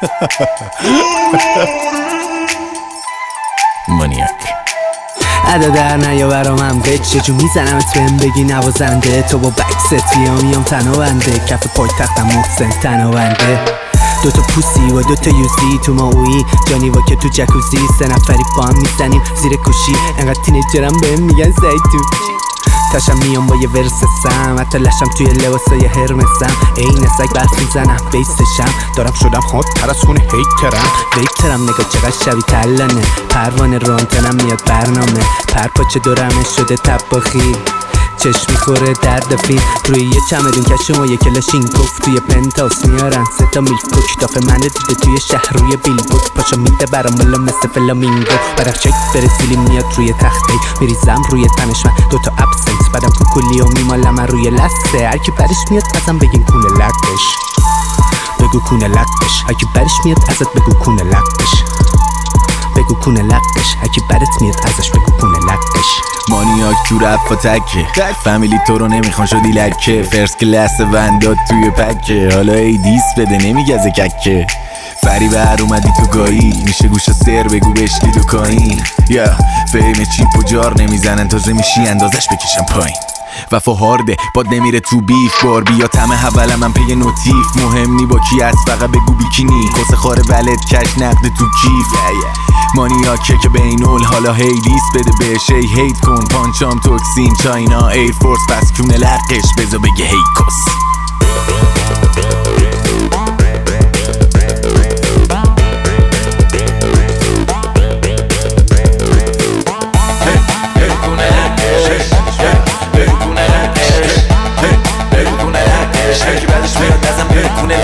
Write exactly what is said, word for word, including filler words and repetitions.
مانیاک ادا در نیا برا من بچه جو میزنمت بهم بگی نوازنده. تو با بکست بیا میام تنابنده، کف پای تختم محسن تنابنده. دوتا پوسی و دوتا یوزی تو ماوی، جانی و که تو جکوزی، سه نفری با هم میزنیم زیر کوشی. انقدر تینیجرم بهم میگن زیتون، تاشم میام با یه ورسسم، حتی لشم توی لباسای هرمسم. این سگ برف میزنم بیستشم، دارم شدم خود تر از خونه هیترم. ویترم نگاه چقدر شبیه تلانه، پروانه رانتنم میاد برنامه. پرپاچه دورمه شده تباخی، چشم میخوره درد فیلم. روی یه چمدون کشم و یه کلاشینکوف، توی پنتاوس میارن سه تا میلف کوک. دافه منو دیده توی شهر روی بیلبورد، پاشا میده برام ملا مثل فلامینگو. برخشک برزیلی میاد روی تخته، میریزم روی تنش من دوتا ابسنت. بعدم کوکولی و میمالم روی لسته، هرکی برش میاد ازم بگین کونه لقش، بگو کونه لقش. هرکی برش میاد ازت بگو کونه لقش، بگو کونه لقش. هرکی برت میاد ازش بگو کونه لقش. مانیاک تو رفا تکه، فامیلی تو رو نمیخوان شدی لکه. فرست کلاس ونداد توی پکه، حالا ای دیس بده نمیگزه ککه. فری بر اومدی تو گایی، میشه گوشا سر بگو بشکی دو کاین. یا فیم چیپ و جار نمیزنن، تازه میشی اندازش بکشم پایین. وفا هارده باد نمیره تو بیف، بار بیا تمه حولم من پی نوتیف. مهم نی با کی از فقط بگو بیکینی، کس خاره ولد کش نقد تو کیف. مانیاکه که بینول حالا هیدیس بده بهش ای هیت کن. پانچام توکسین چاینا ایر فورس، پس کونه لقش بزا بگه هی کس. هرکی بعدش میاد ازم بگو کونه